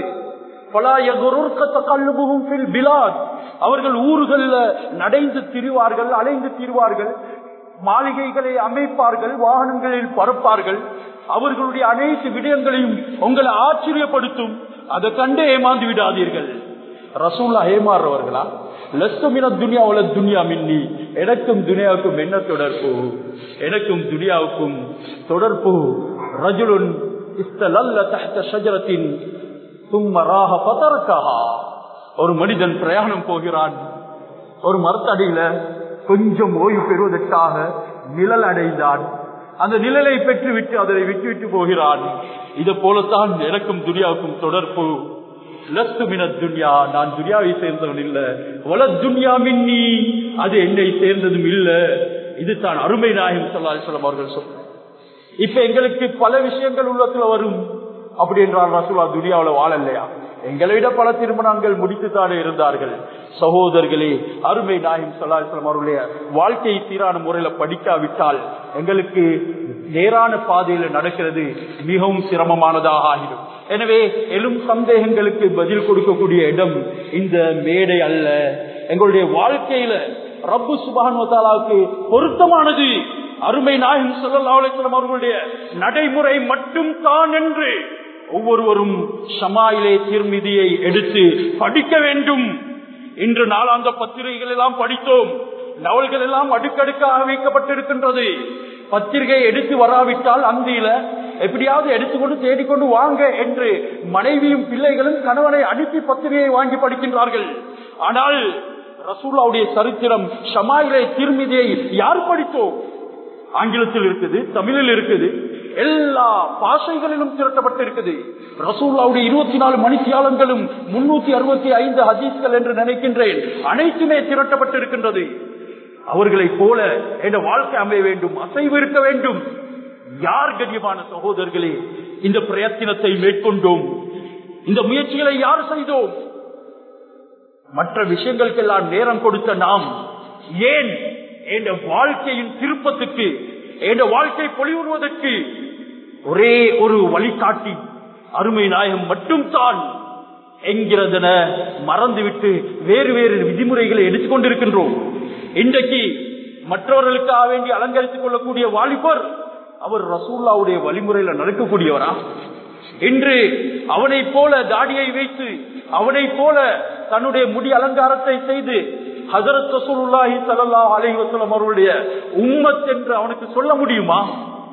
[SPEAKER 1] அவர்கள் ஊர்கள்ல நடைந்து திரிவார்கள், அலைந்து திரிவார்கள், மாளிகைகளை அமைப்பார்கள், வாகனங்களில் பறப்பார்கள். அவர்களுடைய அனைத்து விடயங்களையும் உங்களை ஆச்சரியப்படுத்தும். அதை கண்டு ஏமாந்து விடாதீர்கள். ரசூலுல்லாஹ் ஏமாறுறவர்களா? லஸ்துமின துன்யா வல துன்யா மின்னி. எனக்கும் துனியாவுக்கும் என்ன தொடர்பு? எனக்கும் துனியாவுக்கும் தொடர்பு. ரஜுலுன் இஸ்தலல்ல தஹ்த ஷஜரத்தின் தும்ம ராஹ ஃபதரகஹா. ஒரு மனிதன் பிரயாணம் போகிறான், ஒரு மரத்தடியில கொஞ்சம் ஓய்வு பெறுவதற்காக நிழல் அடைந்தான். அந்த நிழலை பெற்றுவிட்டு அதனை விட்டுவிட்டு போகிறான். இதை போலத்தான் எனக்கும் துனியாவுக்கும் தொடர்பு. லஸ்து மினத் துன்யா, நான் துனியாவை சேர்ந்தவன் இல்ல. வல துன்யா மின்னி, அது என்னை சேர்ந்ததும் இல்ல. இதுதான் அருமை நாயகம் ஸல்லல்லாஹு அலைஹி வஸல்லம் அவர்கள் சொன்னார். இப்ப எங்களுக்கு பல விஷயங்கள் உள்ளத்துல வரும். அப்படி என்றால் ரசூலுல்லாஹ் துனியாவுல வாழலையா? எங்களை விட பல திருமணங்கள் முடித்துத்தானே இருந்தார்கள். சகோதரர்களே, அருமை நாயகம் ஸல்லல்லாஹு அலைஹி வஸல்லம் அவருடைய வாழ்க்கை சீரான முறையில படிக்காவிட்டால் எங்களுக்கு நேரான பாதையில நடக்கிறது மிகவும் சிரமமானதாக ஆகிடும். எனவே எழும் சந்தேகங்களுக்கு பதில் கொடுக்கக்கூடிய இடம் இந்த மேடை அல்ல. எங்களுடைய வாழ்க்கையில ரப்பு சுப்ஹானஹு வ தஆலாவுக்கு பொருத்தமானது அருமை நாயகம் ஸல்லல்லாஹு அலைஹி வஸல்லம் அவர்களுடைய நடைமுறை மட்டும் தான் என்று ஒவ்வொருவரும் ஷமாயிலே திர்மிதியை எடுத்து படிக்க வேண்டும். இன்று நாளாந்த பத்திரிகைகள் எல்லாம் படித்தோம். நவல்கள் எல்லாம் அடுக்கடுக்காக வைக்கப்பட்டிருக்கின்றது. பத்திரிகை எடுத்து வராவிட்டால் அந்தியில எப்படியாவது எடுத்துக்கொண்டு தேடிக்கொண்டு வாங்க என்று மனைவியும் பிள்ளைகளும் கணவனை அனுப்பி பத்திரிகையை வாங்கி படிக்கின்றார்கள். ஆனால் ரசூலுல்லாஹ்வுடைய சரித்திரம் ஷமாயிலே திருமிதியை யார் படித்தோம்? ஆங்கிலத்தில் இருக்குது, தமிழில் இருக்குது, எல்லா பாஷைகளிலும் திரட்டப்பட்டு இருக்குது. ரசூலுல்லாஹ்வுடைய 24 மணித்தியாலங்களும் 365 ஹதீஸ்கள் என்று நினைக்கின்றேன், அனைத்துமே திரட்டப்பட்டு இருக்கின்றது. அவர்களை போல என்ற வாழ்க்கை அமைய வேண்டும், அசைவு இருக்க வேண்டும். யார் கண்ணியமான சகோதரர்களே இந்த பிரயத்தனத்தை மேற்கொண்டோம்? இந்த முயற்சிகளை யார் செய்தோம்? மற்ற விஷயங்களுக்கெல்லாம் நேரம் கொடுத்த நாம் ஏன் என்ற வாழ்க்கையின் திருப்பத்துக்கு, என்ற வாழ்க்கை பொலிவுறுவதற்கு ஒரே ஒரு வழிகாட்டி அருமை நாயகம் மட்டும் தான் என்கிறதென மறந்துவிட்டு வேறு வேறு விதிமுறைகளை எடுத்துக்கொண்டிருக்கின்றோம். இன்றைக்கு மற்றவர்களுக்காக வேண்டி அலங்கரித்துக் கொள்ளக்கூடிய வாலிபர் அவர் ரசூலுல்லாஹ்வுடைய வழிமுறையில நடக்கக்கூடியவரா? இன்று அவனை போல தாடியை வைத்து, அவனை போல தன்னுடைய முடி அலங்காரத்தை செய்து ஹஜ்ரத் ரசூலுல்லாஹி ஸல்லல்லாஹு அலைஹி வஸல்லம் அவருடைய உம்மத் என்று அவனுக்கு சொல்ல முடியுமா?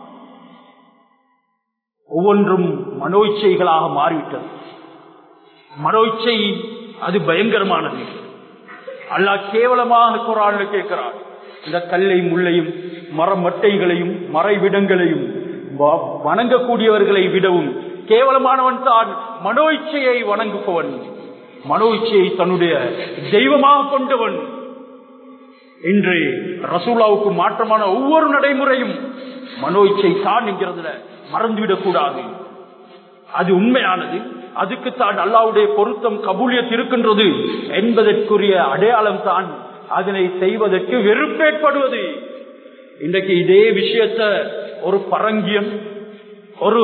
[SPEAKER 1] ஒவ்வொன்றும் மனோச்சைகளாக மாறிவிட்டது. மனோச்சை அது பயங்கரமானது. அல்லாஹ் கேவலமாக குர்ஆன்ல கேட்கிறார், இந்த கல்லை முள்ளையும் மரமட்டைகளையும் மறைவிடங்களையும் வணங்கக்கூடியவர்களை விடவும் கேவலமானவன் தான் மனோ இச்சையை வணங்குபவன், மனோ இச்சையை தன்னுடைய தெய்வமாக கொண்டவன். இன்று ரசூலுல்லாஹ்வுக்கு மாற்றமான ஒவ்வொரு நடைமுறையும் மனோ இச்சை தான் என்கிறதுல மறந்துவிடக் கூடாது. அது உண்மையானது, அதுக்குத்தான் அல்லாஹ்வுடைய பொருத்தம் கபூலியத் இருக்கின்றது என்பதற்குரிய அடையாளம் தான் அதனை செய்வதற்கு வெறுப்பேற்படுவது. இன்றைக்கு இதே விஷயத்தை ஒரு பரங்கியன், ஒரு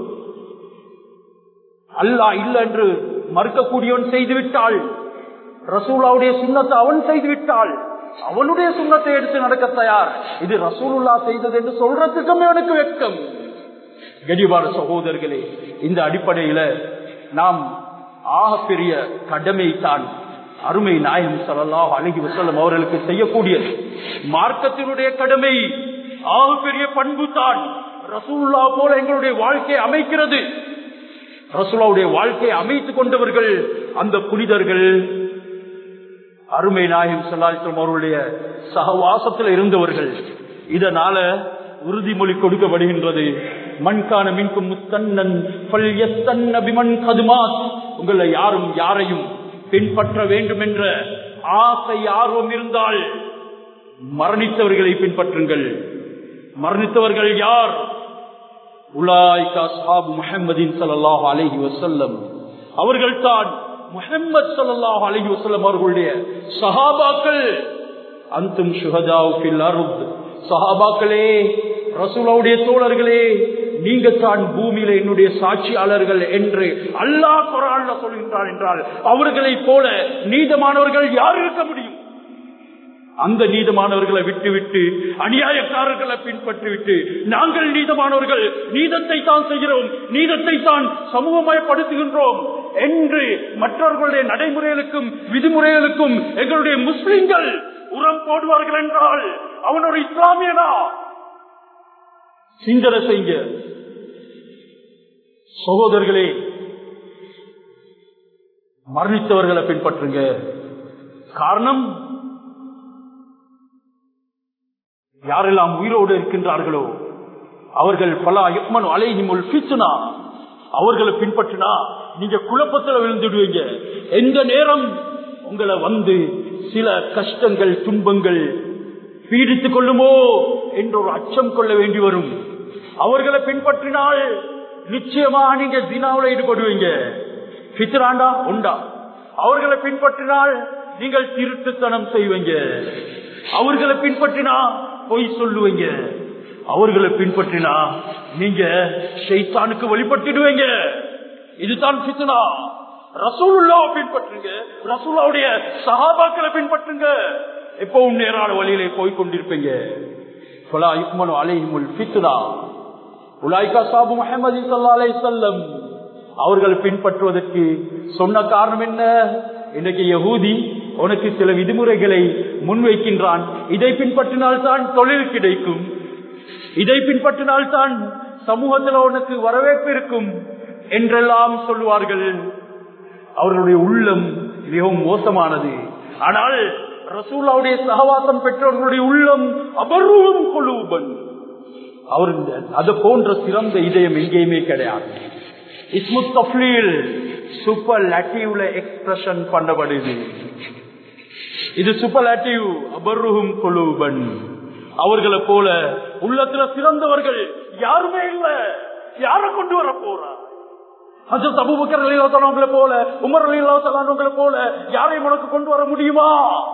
[SPEAKER 1] அல்லாஹ் இல்லை என்று மறுக்கக்கூடியவன் செய்துவிட்டால், ரசூலுல்லாஹ்வுடைய சுன்னத்தை அவன் செய்துவிட்டால், அவனுடைய சுன்னத்தை எடுத்து நடக்க தயார். இது ரசூலுல்லாஹ் செய்தது என்று சொல்றதுக்கும் அவனுக்கு வெட்கம். கண்ணியமான சகோதரர்களே, இந்த அடிப்படையில நாம் ஆகப்பெரிய கடமை தான் அருமை நாயகம் ஸல்லல்லாஹு அலைஹி வஸல்லம் அவர்களுக்கு செய்யக்கூடியது. மார்க்கத்தினுடைய கடமை, ஆகப்பெரிய பண்பு தான் ரசூலுல்லாஹ் போல எங்களுடைய வாழ்க்கையை அமைக்கிறது. ரசூலுல்லாஹ்வுடைய வாழ்க்கையை அமைத்துக் கொண்டவர்கள் அந்த புனிதர்கள், அருமை நாயகம் ஸல்லல்லாஹு அலைஹி வஸல்லம் அவருடைய சகவாசத்தில் இருந்தவர்கள். இதனால உறுதிமொழி கொடுக்கப்படுகின்றது, மன்கான மின்கும் முஸ்தன்னன் ஃபல்யஸ்தன்ன பிமன் கதுமாத். உங்களை யாரும் யாரையும் பின்பற்ற வேண்டும் என்ற ஆசை ஆர்வம் இருந்தால் மரணித்தவர்களை பின்பற்றுங்கள். மரணித்தவர்கள் யார்? உலாயிக அஸ்ஹாபு முஹம்மதின் ஸல்லல்லாஹு அலைஹி வஸல்லம். அவர்கள் தான் முஹம்மது ஸல்லல்லாஹு அலைஹி வஸல்லம் அவர்களுடைய சஹாபாக்கள். அன்தும் ஷுஹதாஉ ஃபில் அர்த். சஹாபாக்களே, ரசூலுல்லாஹ்வுடைய தோழர்களே, நீங்க தான் பூமியில என்னுடைய சாட்சியாளர்கள் என்று அல்லாஹ் குர்ஆன்ல சொல்கின்றார் என்றால் அவர்களை போல நீதமானவர்கள் யார் இருக்க முடியும்? அந்த நீதமானவர்களை விட்டுவிட்டு அநியாயக்காரர்களை பின்பற்றிவிட்டு நாங்கள் நீதமானவர்கள், நீதத்தை தான் செய்கிறோம், நீதத்தை தான் சமூகமயப்படுத்துகின்றோம் என்று மற்றவர்களுடைய நடைமுறைகளுக்கும் விதிமுறைகளுக்கும் எங்களுடைய முஸ்லிம்கள் உரம் போடுவார்கள் என்றால் அவன் ஒரு இஸ்லாமியனா? சிந்தனை செய்ய சகோதரர்களே, மரணித்தவர்களை பின்பற்றுங்க. காரணம், யாரெல்லாம் உயிரோடு இருக்கின்றார்களோ அவர்கள் பலா யுக்மனு அலைஹிமுல் ஃபித்னா, அவர்களை பின்பற்றினா நீங்க குழப்பத்தில் விழுந்துடுவீங்க. எந்த நேரம் உங்களை வந்து சில கஷ்டங்கள் துன்பங்கள் பீடித்துக் கொள்ளுமோ என்ற ஒரு அச்சம் கொள்ள வேண்டி வரும். அவர்களை பின்பற்றினால் நிச்சயமாக நீங்க ஜினாவுல ஈடுபடுவீங்க. ஃபித்ராண்டா உண்டா? அவர்களை பின்பற்றினால் நீங்கள் திருட்டுத்தனம் செய்வீங்க. அவர்களை பின்பற்றினா பொய் சொல்லுவீங்க. அவர்களை பின்பற்றினா நீங்க ஷைத்தானுக்கு வழிபட்டுடுவீங்க. இதுதான் ஃபித்னா. ரசூலுல்லாஹ் பின்பற்றுங்க, ரசூலுல்லாஹ்வுடைய சஹாபாக்களை பின்பற்றுங்க. எப்பவும் நேரான வழியிலே போய் கொண்டிருப்பீங்க. ஃபலா யுக்மனு அலைஹிமுல் ஃபித்னா உலாயிக அஸ்ஹாபு முஹம்மதி ஸல்லல்லாஹு அலைஹி வஸல்லம். அவர்கள் பின்பற்றுவதற்கு சொன்ன காரணம் என்ன? இன்னைக்கு யஹூதி உனக்கு சில விதிமுறைகளை முன்வைக்கின்றான், இதை பின்பற்றினால் தான் தொழில் கிடைக்கும், இதை பின்பற்றினால்தான் சமூகத்தில் உனக்கு வரவேற்பு இருக்கும் என்றெல்லாம் சொல்லுவார்கள். அவர்களுடைய உள்ளம் மிகவும் மோசமானது. ஆனால் ரசூலுல்லாஹ்வுடைய சஹவாசம் பெற்றவர்களுடைய உள்ளம் அபர்ரும் குலூபன். அவர் அது போன்ற சிறந்த இதயம் எங்கேயுமே கிடையாது. இஸ்மு தஃலீல் சூப்பர்லாட்டிவ்ல எக்ஸ்பிரஷன் பண்ணப்படுது. இது சூப்பர்லாட்டிவ். அபர்ரும் குலூபன். அவர்களை போல உள்ளத்துல சிறந்தவர்கள் யாருமே இல்ல. யாரை கொண்டு வர போறா? ஹஜ்ரத் அபூபக்கர் ரலியல்லாஹு தஆலா அவங்களை போல, உமர் ரலியல்லாஹு தஆலா அவங்களை போல யாரையும் உனக்கு கொண்டு வர முடியுமா?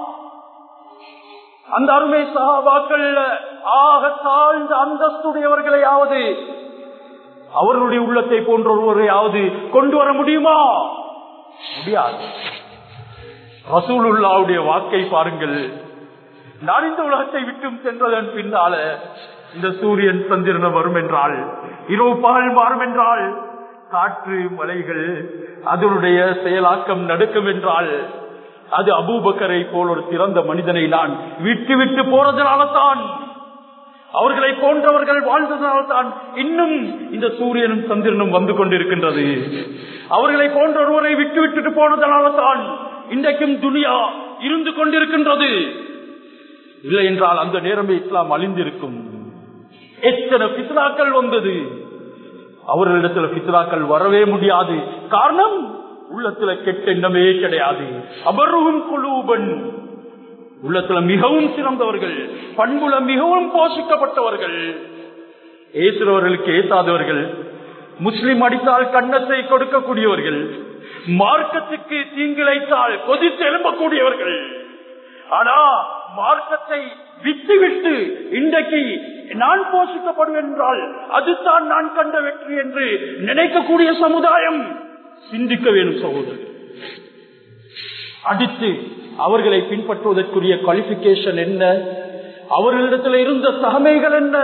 [SPEAKER 1] அந்த அருமை சஹாபாக்கள் ஆக தாழ்ந்த அந்தஸ்துடையவர்களையாவது, அவர்களுடைய உள்ளத்தை போன்ற ஒருவரையாவது கொண்டு வர முடியுமா? முடியாது. ரசூலுல்லாஹ்வுடைய வாக்கை பாருங்கள். நான் இந்த உலகத்தை விட்டும் சென்றதன் பின்னால இந்த சூரியன் சந்திரன் வரும் என்றால், இரவு பகல் மாறும் என்றால், காற்று மலைகள் அதனுடைய செயலாக்கம் நடக்கும் என்றால், அது அபூபக்கரை போல் ஒரு சிறந்த மனிதனை நான் விட்டு விட்டு போறதனால்தான், அவர்களை போன்றவர்கள் வாழ்ந்ததனால்தான் இன்னும் இந்த சூரியனும் சந்திரனும் வந்து கொண்டிருக்கின்றது. அவர்களை போன்ற ஒருவரை விட்டு விட்டுட்டு போனதனால்தான் இன்றைக்கும் துனியா இருந்து கொண்டிருக்கின்றது. இல்லை என்றால் அந்த நேரமே இஸ்லாம் அழிந்திருக்கும். எத்தனை ஃபித்னாக்கள் வந்தது. அவர்களிடத்துல ஃபித்னாக்கள் வரவே முடியாது. காரணம், உள்ளத்துல கெட்ட எண்ணமே கிடையாது. அபர்ரும் குலூபன். உள்ளத்துல மிகவும் சிறந்தவர்கள், பண்புல மிகவும் போஷிக்கப்பட்டவர்கள், ஏசுறவர்களுக்கு ஏசாதவர்கள், முஸ்லிம் அடித்தால் கன்னத்தை கொடுக்கக்கூடியவர்கள், மார்க்கத்துக்கு தீங்கிழைத்தால் கொதித்து எழும்பக்கூடியவர்கள். ஆனா மார்க்கத்தை விட்டுவிட்டு இன்றைக்கு நான் போஷிக்கப்படுவேன் என்றால் அதுதான் நான் கண்ட வெற்றி என்று நினைக்கக்கூடிய சமுதாயம் சிந்திக்க வேணும் சகோதரர். அடுத்து அவர்களை பின்பற்றுவதற்குரிய குவாலிபிகேஷன் என்ன? அவர்களிடத்தில் இருந்த தகமைகள் என்ன?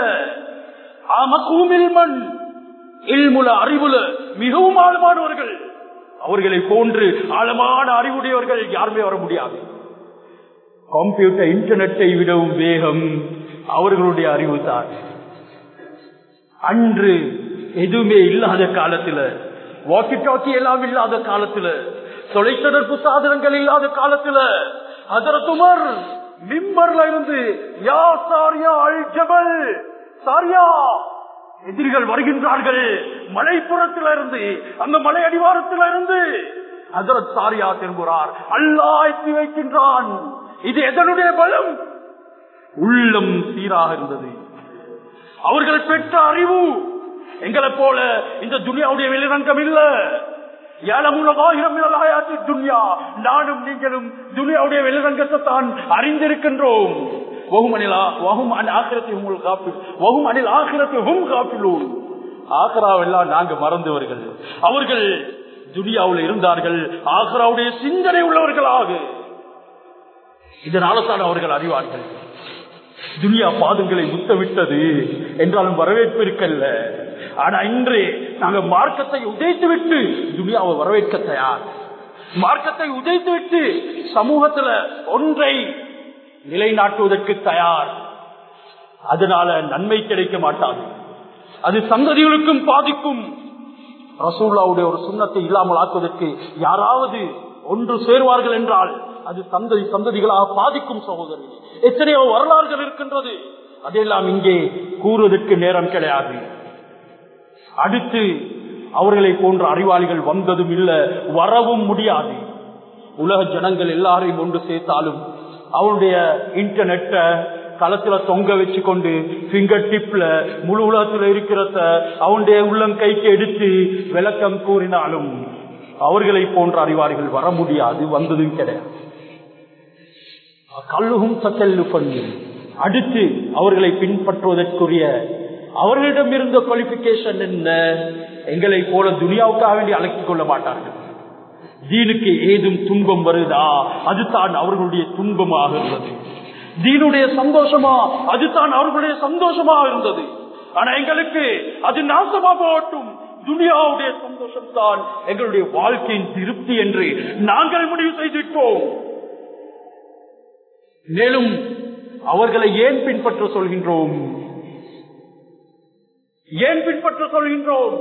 [SPEAKER 1] அறிவுல மிகவும் ஆழமானவர்கள். அவர்களை போன்று ஆழமான அறிவுடையவர்கள் யாருமே வர முடியாது. கம்ப்யூட்டர் இன்டர்நெட்டை விடவும் வேகம் அவர்களுடைய அறிவு தான். அன்று எதுவுமே இல்லாத காலத்துல, வாக்கி டாக்கி எல்லாம் இல்லாத காலத்துல, தொலைத்தொடர்பு சாதனங்கள் இல்லாத காலத்துல, ஹஜ்ரத் உமர் மிம்பர்ல இருந்து யா சாரியா அல் ஜபல், சாரியா எதிரிகள் வருகின்றார்கள், மலைப்புறத்தில இருந்து, அந்த மலை அடிவாரத்தில இருந்து ஹஜ்ரத் சாரியா திரும்புகிறார். அல்லாஹ் எத்தி வைக்கின்றான். இது எதனுடைய பலம்? உள்ளம் சீராக இருந்தது. அவர்கள் பெற்ற அறிவு எங்களை போல இந்த துனியாவுடைய வெளிரங்கம் இல்ல. நானும் நீங்களும் துனியாவுடைய வெளிரங்கத்தை தான் அறிந்திருக்கின்றோம். ஆக்ராவெல்லாம் நாங்க மறந்தவர்கள். அவர்கள் துனியாவில் இருந்தார்கள், ஆக்ராவுடைய சிந்தனை உள்ளவர்களாக. இதனால தான் அவர்கள் அறிவார்கள். துனியா பாதங்களை முத்தவிட்டது என்றாலும் வரவேற்பு இருக்கல்ல. ஆனா இன்று நாங்கள் மார்க்கத்தை உதைத்து விட்டு துனியாவை வரவேற்க தயார். மார்க்கத்தை உதைத்து விட்டு சமூகத்துல ஒன்றை நிலைநாட்டுவதற்கு தயார். அதனால நன்மை கிடைக்க மாட்டாது. அது சந்ததிகளுக்கும் பாதிக்கும். ரசூலுல்லாஹ்வுடைய ஒரு சுன்னத்தை இல்லாமல் ஆக்குவதற்கு யாராவது ஒன்று சேர்வார்கள் என்றால் அது சந்ததிகளாக பாதிக்கும் சகோதரர்கள். எத்தனையோ வரலாறுகள் இருக்கின்றது. அதெல்லாம் இங்கே கூறுவதற்கு நேரம் கிடையாது. அடுத்து அவர்களை போன்ற அறிவாளிகள் வந்ததும் இல்ல, வரவும் முடியாது. உலக ஜனங்கள் எல்லாரையும் ஒன்று சேர்த்தாலும் அவருடைய இன்டர்நெட்டை களத்துல தொங்க வச்சு கொண்டு பிங்கர் டிப்ல முழு உலகத்துல இருக்கிறத அவனுடைய உள்ளம் கைக்கு எடுத்து விளக்கம் கூறினாலும் அவர்களை போன்ற அறிவாளிகள் வர முடியாது, வந்ததும் கிடையாது. கல்லுகும் சக்கல்லு பண்ணி அடுத்து அவர்களை பின்பற்றுவதற்குரிய அவர்களிடம் இருந்த குவாலிபிகேஷன் என்ன? எங்களை போல துனியாவுக்காக வேண்டி அழைத்துக் கொள்ள மாட்டார்கள். தீனுக்கு ஏதும் துன்பம் வருதா, அதுதான் அவர்களுடைய துன்பமாக இருந்தது. தீனுடைய சந்தோஷமா, அதுதான் அவர்களுடைய சந்தோஷமாக இருந்தது. ஆனா எங்களுக்கு அது நாசமா போகட்டும், துனியாவுடைய சந்தோஷம் தான் எங்களுடைய வாழ்க்கையின் திருப்தி என்று நாங்கள் முடிவு செய்துவிட்டோம். மேலும் அவர்களை ஏன் பின்பற்ற சொல்கின்றோம்? ஏன் பின்பற்ற சொல்கின்றோம்?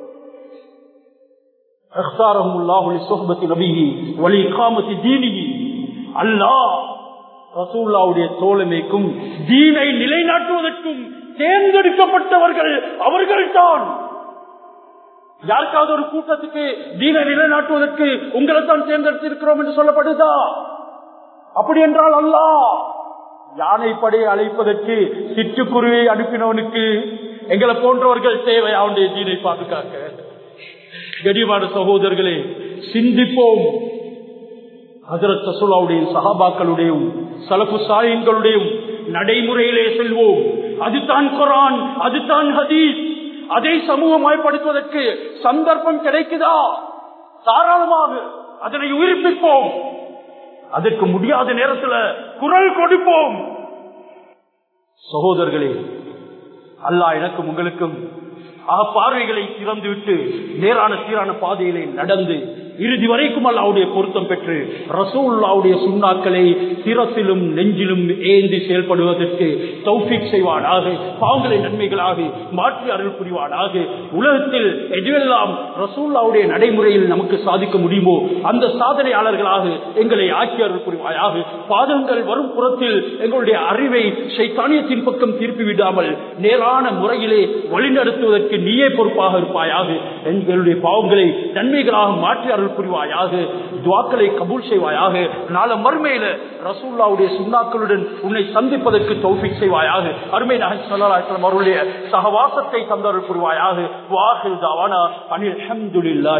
[SPEAKER 1] அல்லாஹ் ரசூலுல்லாஹ்வுடைய தோழமைக்கும் தீனை நிலைநாட்டுவதற்கும் தேர்ந்தெடுக்கப்பட்டவர்கள் அவர்கள்தான். யாருக்காவது ஒரு கூட்டத்துக்கு தீனை நிலைநாட்டுவதற்கு உங்களை தான் தேர்ந்தெடுத்திருக்கிறோம் என்று சொல்லப்படுதா? அப்படி என்றால் அல்லாஹ் யானைப்படையை அழைப்பதற்கு சிட்டுக்குருவியை அனுப்பினவனுக்கு எங்களை போன்றவர்கள் தேவை அவனுடைய தீனை பாதுகாக்க. கடிவான சகோதரர்களே, சிந்திப்போம். ஹஜ்ரத் ரசூலுல்லாஹ்வுடைய சஹாபாக்களுடையும் ஸலஃபு ஸாலிஹீன்களுடையும் நடைமுறையிலே செல்வோம். அதுதான் குர்ஆன், அதுதான் ஹதீஸ். அதை சமூகமயப்படுத்துவதற்கு சந்தர்ப்பம் கிடைக்குதா? தாராளமாக அதனை உயிர்ப்பிப்போம். அதற்கு முடியாத நேரத்தில் குரல் கொடுப்போம். சகோதரர்களே, அல்லாஹ் எனக்கும் உங்களுக்கும் பார்வைகளை திறந்துவிட்டு நேரான சீரான பாதையிலே நடந்து இறுதி வரைக்கும் அல்லாஹ்வுடைய பொருத்தம் பெற்று ரசூலுல்லாஹ்வுடைய சுன்னாக்களை சிரசிலும் நெஞ்சிலும் ஏந்தி செயல்படுவதற்கு தௌஃபீக் செய்வானாக. பாவங்களை நன்மைகளாக மாற்றி அருள் புரிவானாக. உலகத்தில் எதுவெல்லாம் ரசூலுல்லாஹ்வுடைய நடைமுறையில் நமக்கு சாதிக்க முடியுமோ அந்த சாதனையாளர்களாக எங்களை ஆக்கி அருள் புரிவாயாக. பாதங்கள் வரும் புறத்தில் எங்களுடைய அறிவை ஷைத்தானியத்தின் பக்கம் திருப்பி விடாமல் நேரான முறையிலே வழிநடத்துவதற்கு நீயே பொறுப்பாக இருப்பாயாக. எங்களுடைய பாவங்களை நன்மைகளாக மாற்றி அருள் புரிவாயாக. துஆக்களை கபூல் செய்வாயாக. நாளை மறுமையில ரசூலுல்லாஹ்வுடைய சுன்னாக்களுடன் உன்னை சந்திப்பதற்கு தௌஃபீக் செய்வாயாக. அருமை நபி ஸல்லல்லாஹு அலைஹி வஸல்லம் அவருடைய சஹவாசத்தை தந்தருள் புரிவாயாக. வஆஹிரு தஅவானா அனில் ஹம்துலில்லாஹ்.